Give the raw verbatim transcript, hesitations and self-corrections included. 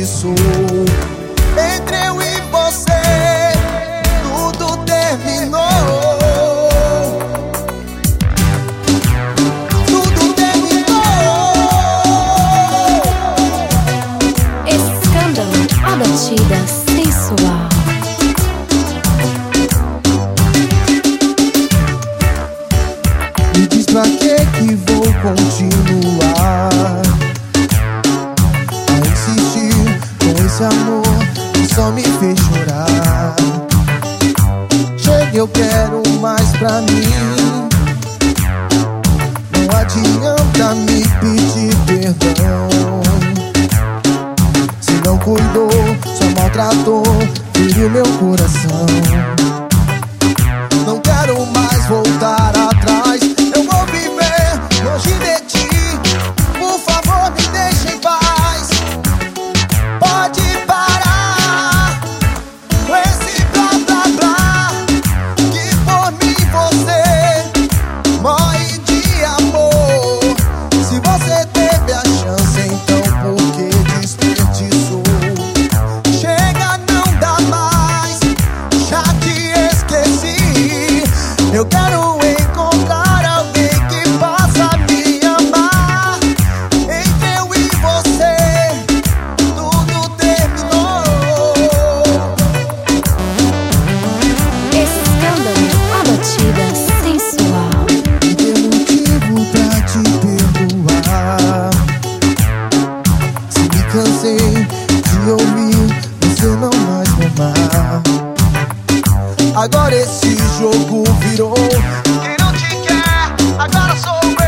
desperdiçou. Entre eu e você, tudo terminou. Tudo terminou. Escândalo, a batida sensual. Me diz pra que que vou continuar a insistir com esse amor que só me fez chorar. Chega, eu quero mais pra mim. Não adianta me pedir perdão. Se não cuidou, só maltratou, feriu meu coração. Não quero mais voltar atrás. Eu vou viver longe de ti. Por favor, me deixe em paz. Pode parar com esse blá blá blá, que por mim você morre de amor. Se você teve a chance, então por que desperdiçou? Chega, não dá mais, já te esqueci. Eu quero encontrar alguém que possa me amar. Entre eu e você, tudo terminou. Escândalo, a batida sensual. Não tem motivo pra te perdoar. Se me cansei de ouvir você não mais me amar. Agora esse jogo virou. Quem não te quer, agora sou eu.